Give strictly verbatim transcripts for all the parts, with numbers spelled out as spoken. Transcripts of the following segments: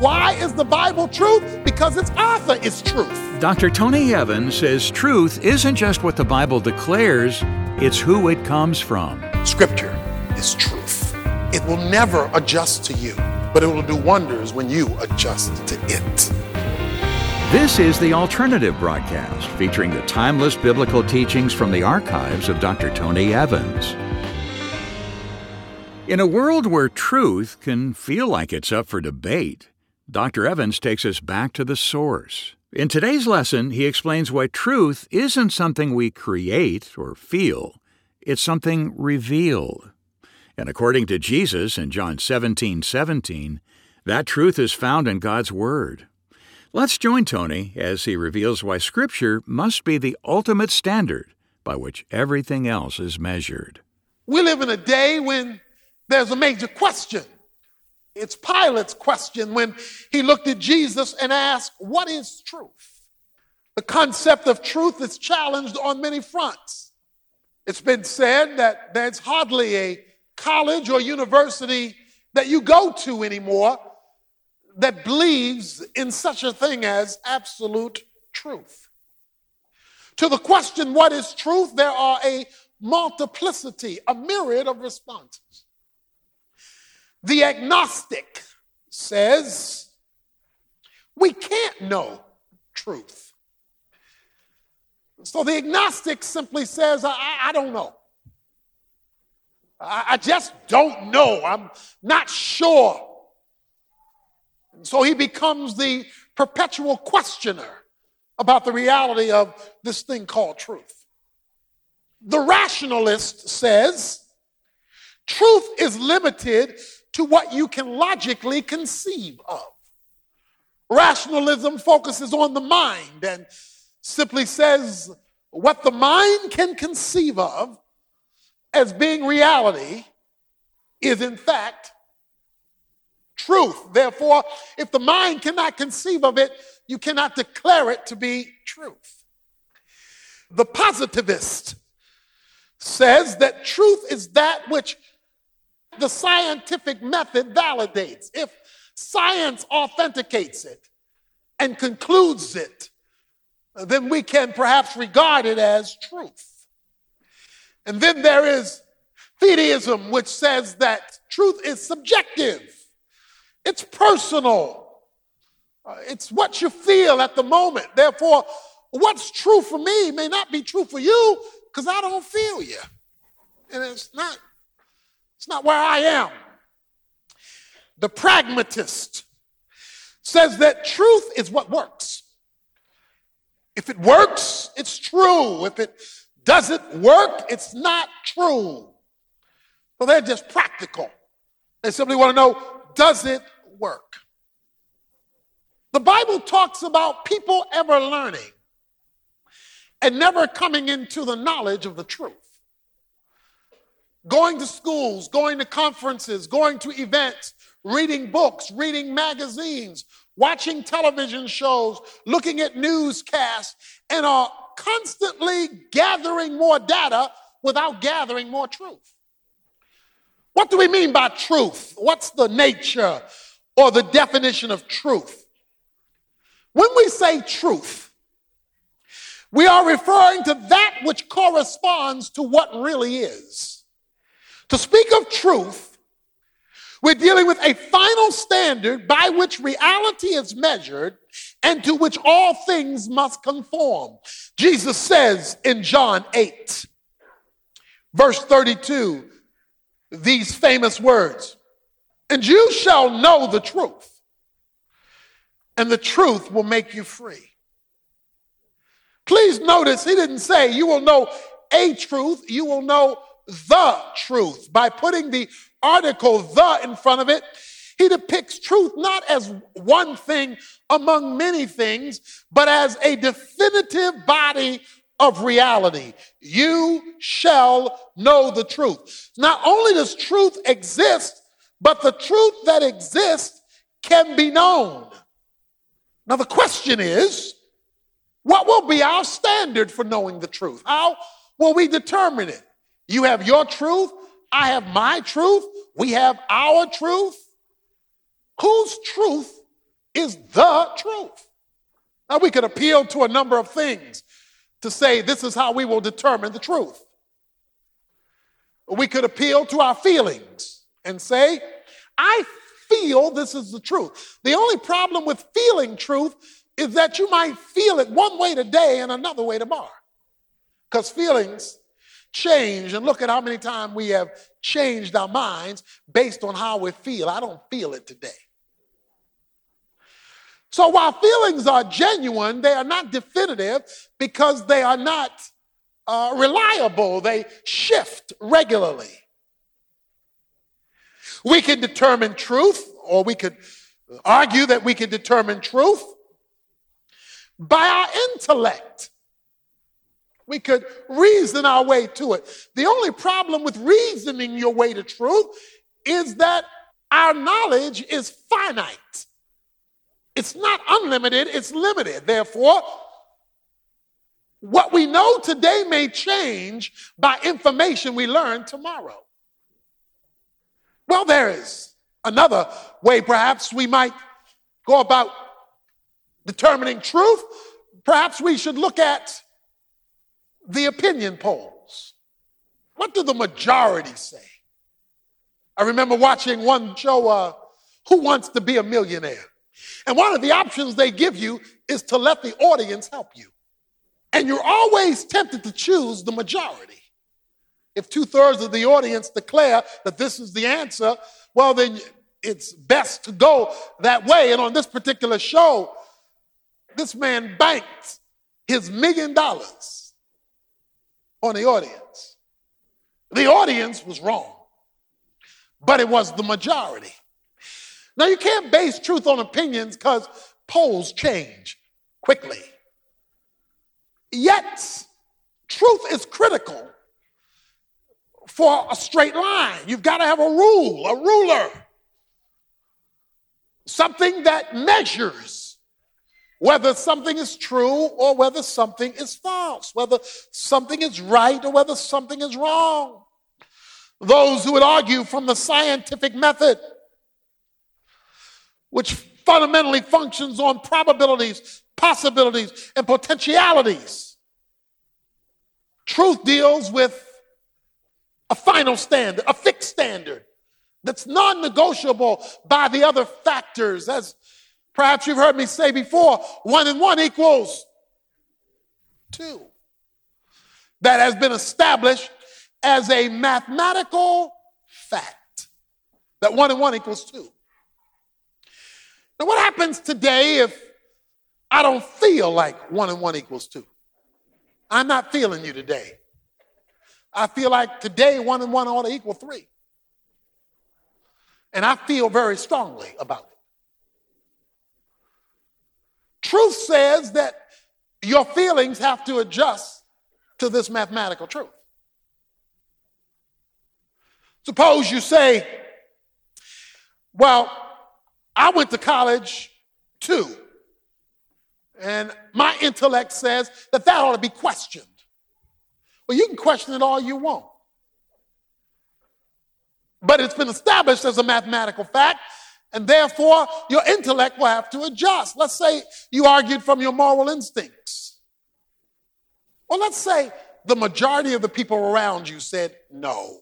Why is the Bible truth? Because its author is truth. Doctor Tony Evans says truth isn't just what the Bible declares, it's who it comes from. Scripture is truth. It will never adjust to you, but it will do wonders when you adjust to it. This is The Alternative Broadcast, featuring the timeless biblical teachings from the archives of Doctor Tony Evans. In a world where truth can feel like it's up for debate, Doctor Evans takes us back to the source. In today's lesson, he explains why truth isn't something we create or feel, it's something revealed. And according to Jesus in John seventeen seventeen, that truth is found in God's Word. Let's join Tony as he reveals why Scripture must be the ultimate standard by which everything else is measured. We live in a day when there's a major question. It's Pilate's question when he looked at Jesus and asked, what is truth? The concept of truth is challenged on many fronts. It's been said that there's hardly a college or university that you go to anymore that believes in such a thing as absolute truth. To the question, what is truth? There are a multiplicity, a myriad of responses. The agnostic says, we can't know truth. So the agnostic simply says, I, I don't know. I, I just don't know. I'm not sure. So he becomes the perpetual questioner about the reality of this thing called truth. The rationalist says truth is limited to what you can logically conceive of. Rationalism focuses on the mind and simply says what the mind can conceive of as being reality is in fact truth. Therefore, if the mind cannot conceive of it, you cannot declare it to be truth. The positivist says that truth is that which the scientific method validates. If science authenticates it and concludes it, then we can perhaps regard it as truth. And then there is fideism, which says that truth is subjective. It's personal. Uh, it's what you feel at the moment. Therefore, what's true for me may not be true for you because I don't feel you. And it's not, it's not where I am. The pragmatist says that truth is what works. If it works, it's true. If it doesn't work, it's not true. So they're just practical. They simply want to know, does it work? The Bible talks about people ever learning and never coming into the knowledge of the truth. Going to schools, going to conferences, going to events, reading books, reading magazines, watching television shows, looking at newscasts, and are constantly gathering more data without gathering more truth. What do we mean by truth? What's the nature or the definition of truth? When we say truth, we are referring to that which corresponds to what really is. To speak of truth, we're dealing with a final standard by which reality is measured and to which all things must conform. Jesus says in John eight, verse thirty-two, these famous words, and you shall know the truth, and the truth will make you free. Please notice he didn't say you will know a truth, you will know the truth. By putting the article the in front of it, he depicts truth not as one thing among many things, but as a definitive body of reality. You shall know the truth. Not only does truth exist, but the truth that exists can be known. Now the question is, what will be our standard for knowing the truth? How will we determine it? You have your truth, I have my truth, we have our truth. Whose truth is the truth. Now, we could appeal to a number of things to say this is how we will determine the truth. We could appeal to our feelings and say, I feel this is the truth. The only problem with feeling truth is that you might feel it one way today and another way tomorrow. Because feelings change, and look at how many times we have changed our minds based on how we feel. I don't feel it today. So while feelings are genuine, they are not definitive because they are not uh, reliable. They shift regularly. We can determine truth, or we could argue that we can determine truth by our intellect. We could reason our way to it. The only problem with reasoning your way to truth is that our knowledge is finite. It's not unlimited, it's limited. Therefore, what we know today may change by information we learn tomorrow. Well, there is another way perhaps we might go about determining truth. Perhaps we should look at the opinion polls. What do the majority say? I remember watching one show, uh, Who Wants to Be a Millionaire? And one of the options they give you is to let the audience help you. And you're always tempted to choose the majority. If two-thirds of the audience declare that this is the answer, well, then it's best to go that way. And on this particular show, this man banked his million dollars on the audience. The audience was wrong, but it was the majority. Now, you can't base truth on opinions because polls change quickly. Yet, truth is critical for a straight line. You've got to have a rule, a ruler, something that measures whether something is true or whether something is false, whether something is right or whether something is wrong. Those who would argue from the scientific method, which fundamentally functions on probabilities, possibilities, and potentialities. Truth deals with a final standard, a fixed standard that's non-negotiable by the other factors. As perhaps you've heard me say before, one and one equals two. That has been established as a mathematical fact, that one and one equals two. Now, what happens today if I don't feel like one and one equals two? I'm not feeling you today. I feel like today one and one ought to equal three. And I feel very strongly about it. Truth says that your feelings have to adjust to this mathematical truth. Suppose you say, well, I went to college too, and my intellect says that that ought to be questioned. Well, you can question it all you want. But it's been established as a mathematical fact, and therefore your intellect will have to adjust. Let's say you argued from your moral instincts. Or let's say the majority of the people around you said no.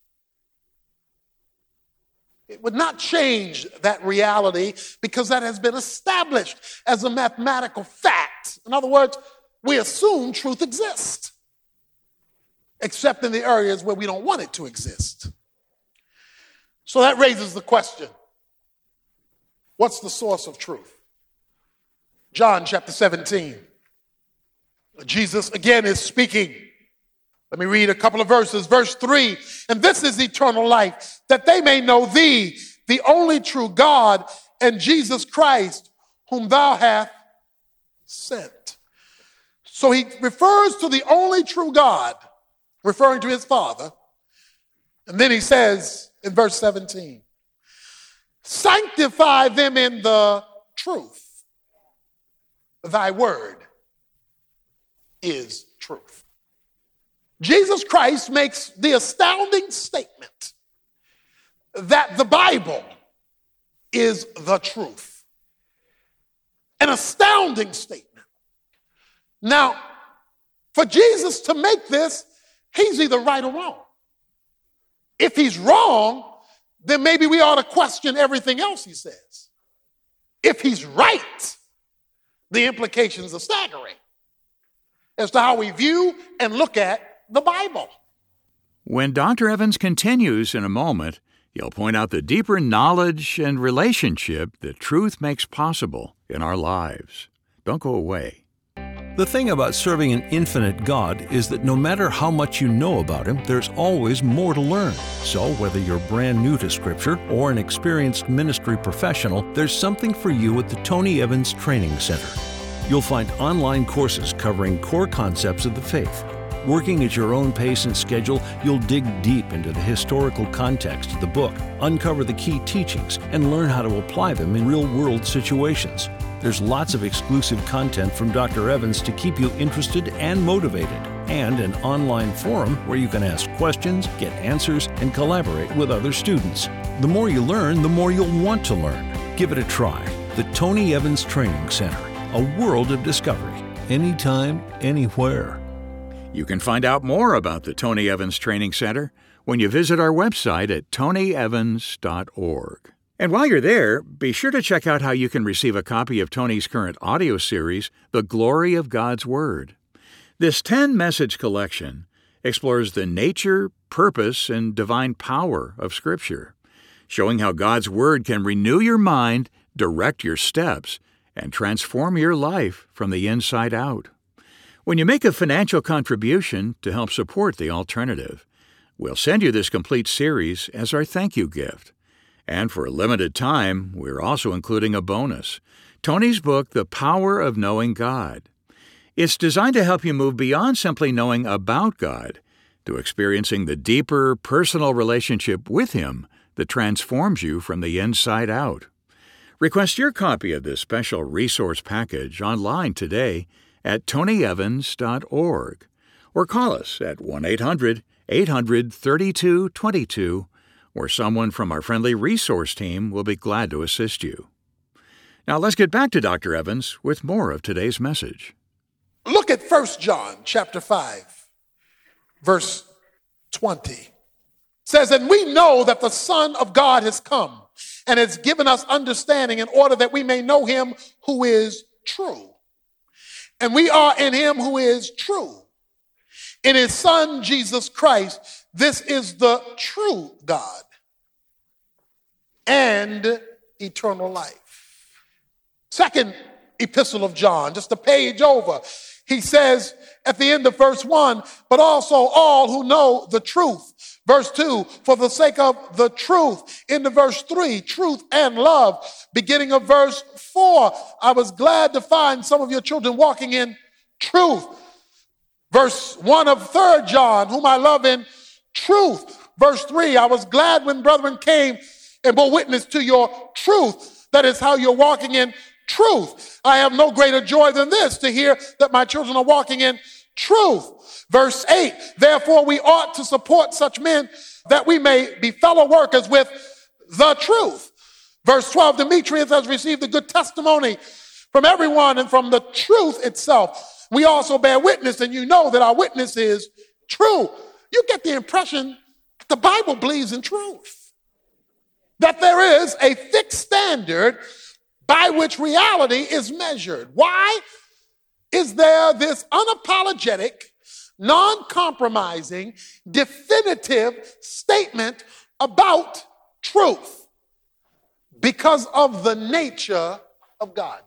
It would not change that reality because that has been established as a mathematical fact. In other words, we assume truth exists, except in the areas where we don't want it to exist. So that raises the question, what's the source of truth? John chapter seventeen. Jesus again is speaking. Let me read a couple of verses. Verse three, and this is eternal life, that they may know thee, the only true God, and Jesus Christ, whom thou hast sent. So he refers to the only true God, referring to his Father. And then he says in verse seventeen, sanctify them in the truth. Thy word is truth. Jesus Christ makes the astounding statement that the Bible is the truth. An astounding statement. Now, for Jesus to make this, he's either right or wrong. If he's wrong, then maybe we ought to question everything else he says. If he's right, the implications are staggering as to how we view and look at the Bible. When Doctor Evans continues in a moment, he'll point out the deeper knowledge and relationship that truth makes possible in our lives. Don't go away. The thing about serving an infinite God is that no matter how much you know about Him, there's always more to learn. So whether you're brand new to Scripture or an experienced ministry professional, there's something for you at the Tony Evans Training Center. You'll find online courses covering core concepts of the faith. Working at your own pace and schedule, you'll dig deep into the historical context of the book, uncover the key teachings, and learn how to apply them in real-world situations. There's lots of exclusive content from Doctor Evans to keep you interested and motivated, and an online forum where you can ask questions, get answers, and collaborate with other students. The more you learn, the more you'll want to learn. Give it a try. The Tony Evans Training Center, a world of discovery, anytime, anywhere. You can find out more about the Tony Evans Training Center when you visit our website at tony evans dot org. And while you're there, be sure to check out how you can receive a copy of Tony's current audio series, The Glory of God's Word. This ten-message collection explores the nature, purpose, and divine power of Scripture, showing how God's Word can renew your mind, direct your steps, and transform your life from the inside out. When you make a financial contribution to help support The Alternative, we'll send you this complete series as our thank you gift. And for a limited time, we're also including a bonus, Tony's book, The Power of Knowing God. It's designed to help you move beyond simply knowing about God to experiencing the deeper personal relationship with Him that transforms you from the inside out. Request your copy of this special resource package online today at tony evans dot org or call us at one eight hundred eight hundred thirty-two twenty-two, where someone from our friendly resource team will be glad to assist you. Now let's get back to Doctor Evans with more of today's message. Look at First John chapter five, verse twenty. It says, and we know that the Son of God has come and has given us understanding in order that we may know Him who is true. And we are in Him who is true. In His Son, Jesus Christ, this is the true God and eternal life. Second epistle of John, just a page over, he says at the end of verse one, but also all who know the truth. Verse two, for the sake of the truth. Into verse three, truth and love. Beginning of verse four, I was glad to find some of your children walking in truth. Verse one of Third John, whom I love in truth. Verse three, I was glad when brethren came and bore witness to your truth. That is how you're walking in truth. I have no greater joy than this, to hear that my children are walking in truth. Verse eight, therefore we ought to support such men that we may be fellow workers with the truth. Verse twelve, Demetrius has received a good testimony from everyone and from the truth itself. We also bear witness, and you know that our witness is true. You get the impression that the Bible believes in truth, that there is a fixed standard by which reality is measured. Why is there this unapologetic, non-compromising, definitive statement about truth? Because of the nature of God.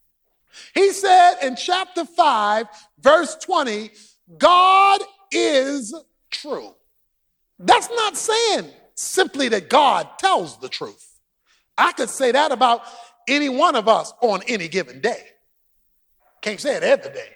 He said in chapter five, verse twenty, God is true. That's not saying simply that God tells the truth. I could say that about any one of us on any given day. Can't say it every day.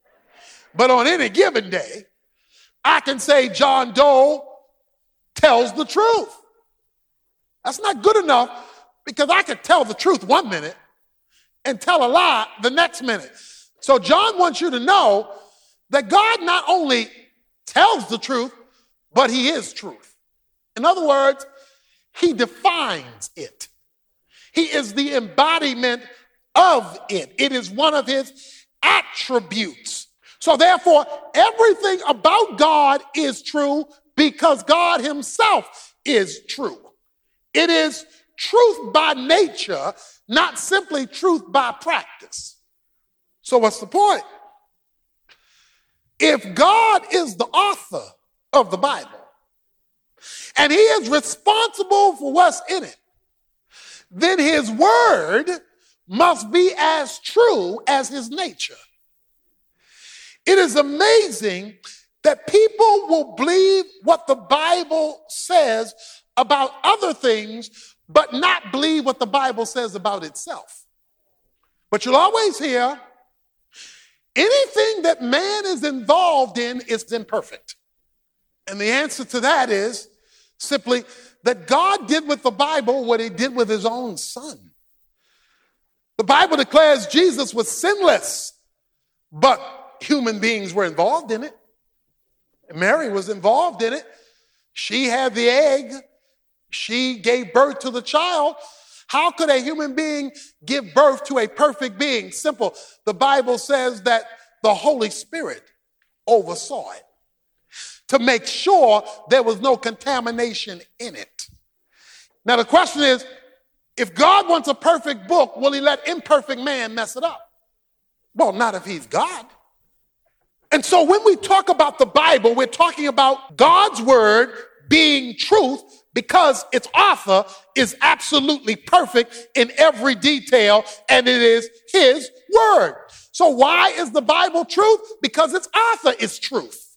But on any given day, I can say John Doe tells the truth. That's not good enough, because I could tell the truth one minute and tell a lie the next minute. So John wants you to know that God not only tells the truth, but He is truth. In other words, He defines it. He is the embodiment of it. It is one of his attributes. So therefore, everything about God is true because God himself is true. It is truth by nature, not simply truth by practice. So what's the point? If God is the author of the Bible, and he is responsible for what's in it, then his word must be as true as his nature. It is amazing that people will believe what the Bible says about other things, but not believe what the Bible says about itself. But you'll always hear anything that man is involved in is imperfect. And the answer to that is simply that God did with the Bible what he did with his own son. The Bible declares Jesus was sinless, but human beings were involved in it. Mary was involved in it. She had the egg. She gave birth to the child. How could a human being give birth to a perfect being? Simple. The Bible says that the Holy Spirit oversaw it to make sure there was no contamination in it. Now the question is, if God wants a perfect book, will he let imperfect man mess it up? Well, not if he's God. And so when we talk about the Bible, we're talking about God's word being truth because its author is absolutely perfect in every detail, and it is his word. So why is the Bible truth? Because its author is truth.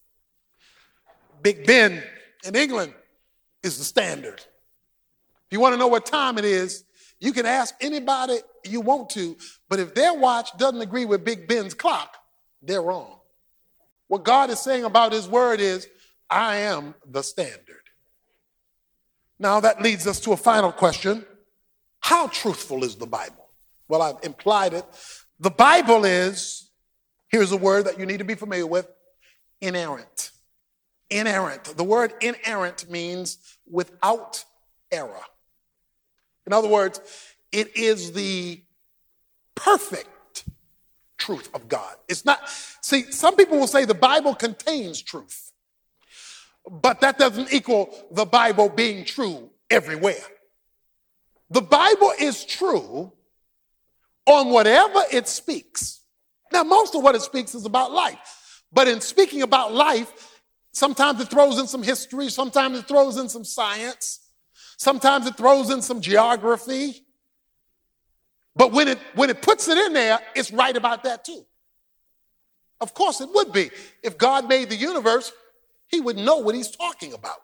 Big Ben in England is the standard. If you want to know what time it is, you can ask anybody you want to, but if their watch doesn't agree with Big Ben's clock, they're wrong. What God is saying about his word is, I am the standard. Now that leads us to a final question. How truthful is the Bible? Well, I've implied it. The Bible is, here's a word that you need to be familiar with, inerrant. Inerrant. The word inerrant means without error. In other words, it is the perfect truth of God. It's not, see, some people will say the Bible contains truth, but that doesn't equal the Bible being true everywhere. The Bible is true on whatever it speaks. Now, most of what it speaks is about life, but in speaking about life, sometimes it throws in some history, sometimes it throws in some science, sometimes it throws in some geography. But when it when it puts it in there, it's right about that too. Of course it would be. If God made the universe, he would know what he's talking about.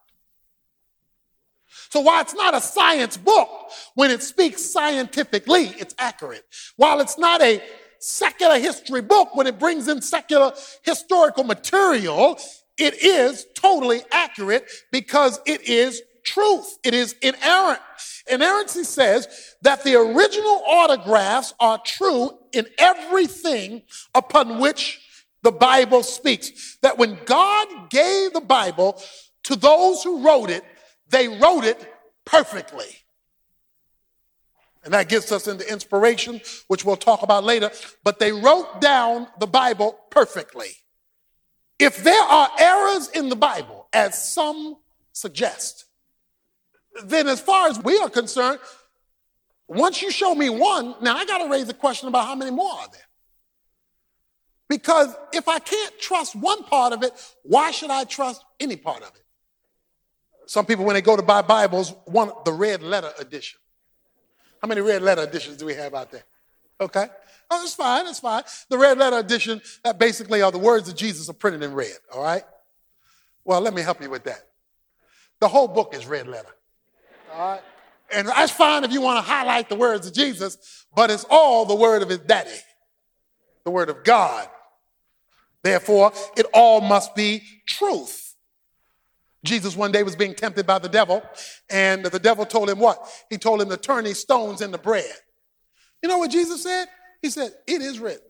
So while it's not a science book, when it speaks scientifically, it's accurate. While it's not a secular history book, when it brings in secular historical material, it is totally accurate because it is truth. It is inerrant. Inerrancy says that the original autographs are true in everything upon which the Bible speaks. That when God gave the Bible to those who wrote it, they wrote it perfectly. And that gets us into inspiration, which we'll talk about later. But they wrote down the Bible perfectly. If there are errors in the Bible, as some suggest, then as far as we are concerned, once you show me one, now I got to raise the question about how many more are there? Because if I can't trust one part of it, why should I trust any part of it? Some people, when they go to buy Bibles, want the red letter edition. How many red letter editions do we have out there? Okay. Oh, it's fine, it's fine. The red letter edition, that basically are the words of Jesus are printed in red, all right? Well, let me help you with that. The whole book is red letter. All right. And that's fine if you want to highlight the words of Jesus, but it's all the word of his daddy, the word of God. Therefore, it all must be truth. Jesus one day was being tempted by the devil, and the devil told him what? He told him to turn these stones into bread. You know what Jesus said? He said, it is written.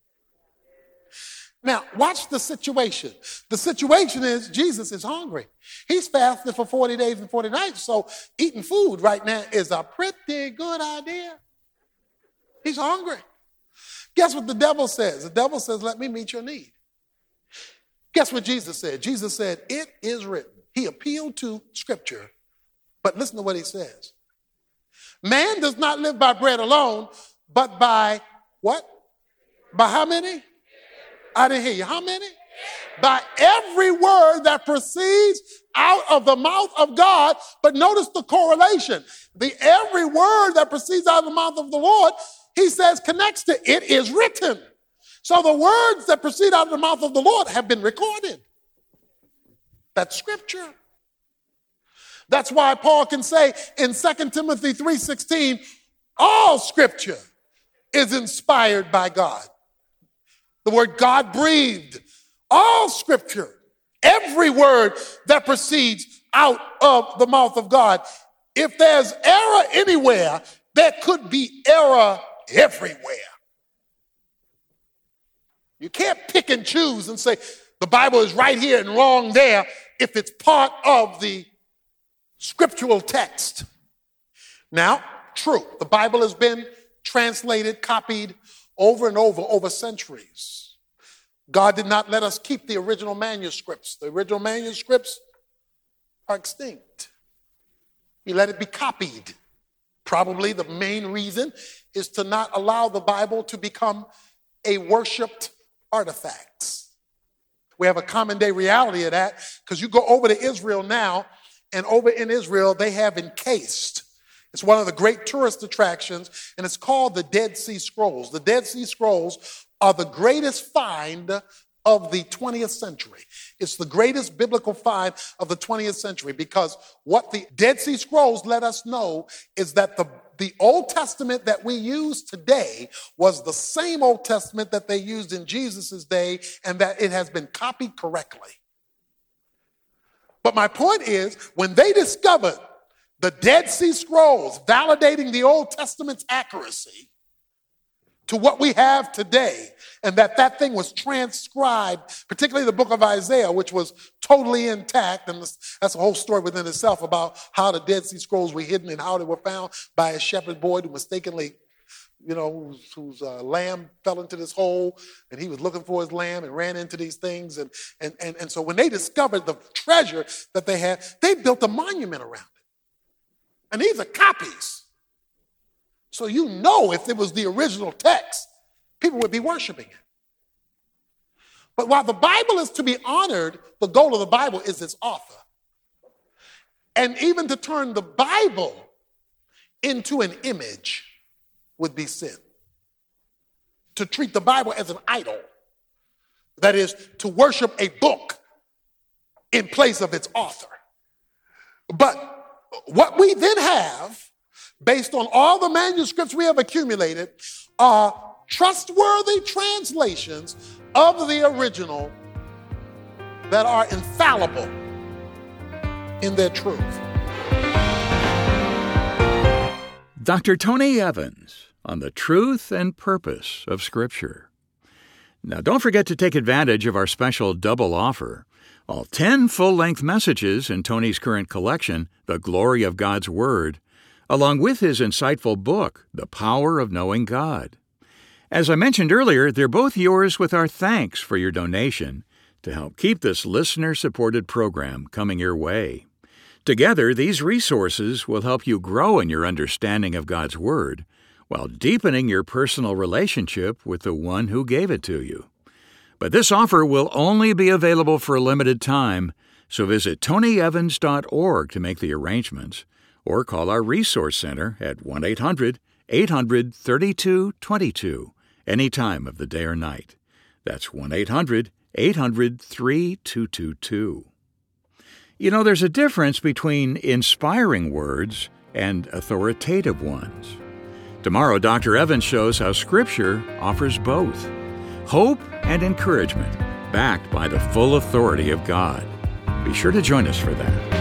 Now, watch the situation. The situation is Jesus is hungry. He's fasted for forty days and forty nights, so eating food right now is a pretty good idea. He's hungry. Guess what the devil says? The devil says, let me meet your need. Guess what Jesus said? Jesus said, it is written. He appealed to Scripture, but listen to what he says. Man does not live by bread alone, but by what? By how many? I didn't hear you. How many? By every word that proceeds out of the mouth of God. But notice the correlation. The every word that proceeds out of the mouth of the Lord, he says, connects to it is written. So the words that proceed out of the mouth of the Lord have been recorded. That's Scripture. That's why Paul can say in Second Timothy three sixteen, all Scripture is inspired by God. The word God breathed. All Scripture, every word that proceeds out of the mouth of God. If there's error anywhere, there could be error everywhere. You can't pick and choose and say the Bible is right here and wrong there if it's part of the scriptural text. Now, true, the Bible has been translated, copied over and over, over centuries. God did not let us keep the original manuscripts. The original manuscripts are extinct. He let it be copied. Probably the main reason is to not allow the Bible to become a worshiped artifact. We have a common day reality of that because you go over to Israel now, and over in Israel they have encased. It's one of the great tourist attractions, and it's called the Dead Sea Scrolls. The Dead Sea Scrolls are the greatest find of the twentieth century. It's the greatest biblical find of the twentieth century because what the Dead Sea Scrolls let us know is that the, the Old Testament that we use today was the same Old Testament that they used in Jesus' day, and that it has been copied correctly. But my point is, when they discovered the Dead Sea Scrolls validating the Old Testament's accuracy to what we have today, and that that thing was transcribed, particularly the book of Isaiah, which was totally intact, and that's a whole story within itself about how the Dead Sea Scrolls were hidden and how they were found by a shepherd boy who mistakenly, you know, whose, whose uh, lamb fell into this hole, and he was looking for his lamb and ran into these things, and and and, and so when they discovered the treasure that they had, they built a monument around it. And these are copies. So you know if it was the original text, people would be worshiping it. But while the Bible is to be honored, the goal of the Bible is its author. And even to turn the Bible into an image would be sin. To treat the Bible as an idol, that is, to worship a book in place of its author. But what we then have, based on all the manuscripts we have accumulated, are trustworthy translations of the original that are infallible in their truth. Doctor Tony Evans on the truth and purpose of Scripture. Now, don't forget to take advantage of our special double offer. All ten full-length messages in Tony's current collection, The Glory of God's Word, along with his insightful book, The Power of Knowing God. As I mentioned earlier, they're both yours with our thanks for your donation to help keep this listener-supported program coming your way. Together, these resources will help you grow in your understanding of God's Word while deepening your personal relationship with the one who gave it to you. But this offer will only be available for a limited time, so visit tony evans dot org to make the arrangements, or call our Resource Center at one eight hundred eight hundred thirty-two twenty-two any time of the day or night. That's one eight hundred eight hundred thirty-two twenty-two. You know, there's a difference between inspiring words and authoritative ones. Tomorrow, Doctor Evans shows how Scripture offers both hope and encouragement, backed by the full authority of God. Be sure to join us for that.